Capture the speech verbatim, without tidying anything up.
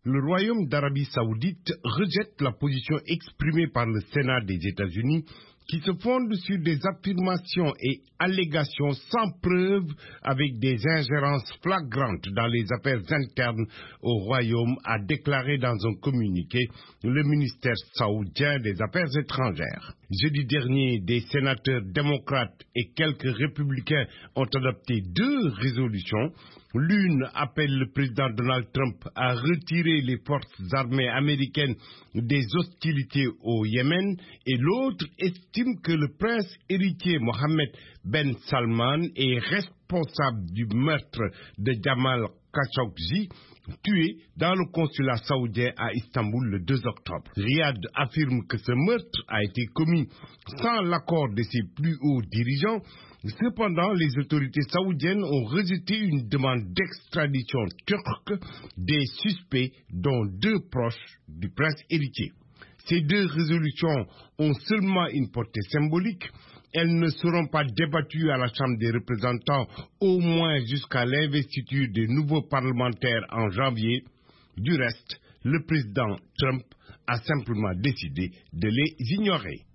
Le Royaume d'Arabie Saoudite rejette la position exprimée par le Sénat des États-Unis qui se fonde sur des affirmations et allégations sans preuve avec des ingérences flagrantes dans les affaires internes au Royaume, a déclaré dans un communiqué le ministère saoudien des Affaires étrangères. Jeudi dernier, des sénateurs démocrates et quelques républicains ont adopté deux résolutions. L'une appelle le président Donald Trump à retirer les forces armées américaines des hostilités au Yémen et l'autre estime que le prince héritier Mohammed Ben Salman est responsable du meurtre de Jamal Khashoggi, tué dans le consulat saoudien à Istanbul le deux octobre. Riyad affirme que ce meurtre a été commis sans l'accord de ses plus hauts dirigeants. Cependant, les autorités saoudiennes ont rejeté une demande d'extradition turque des suspects, dont deux proches du prince héritier. Ces deux résolutions ont seulement une portée symbolique. Elles ne seront pas débattues à la Chambre des représentants, au moins jusqu'à l'investiture des nouveaux parlementaires en janvier. Du reste, le président Trump a simplement décidé de les ignorer.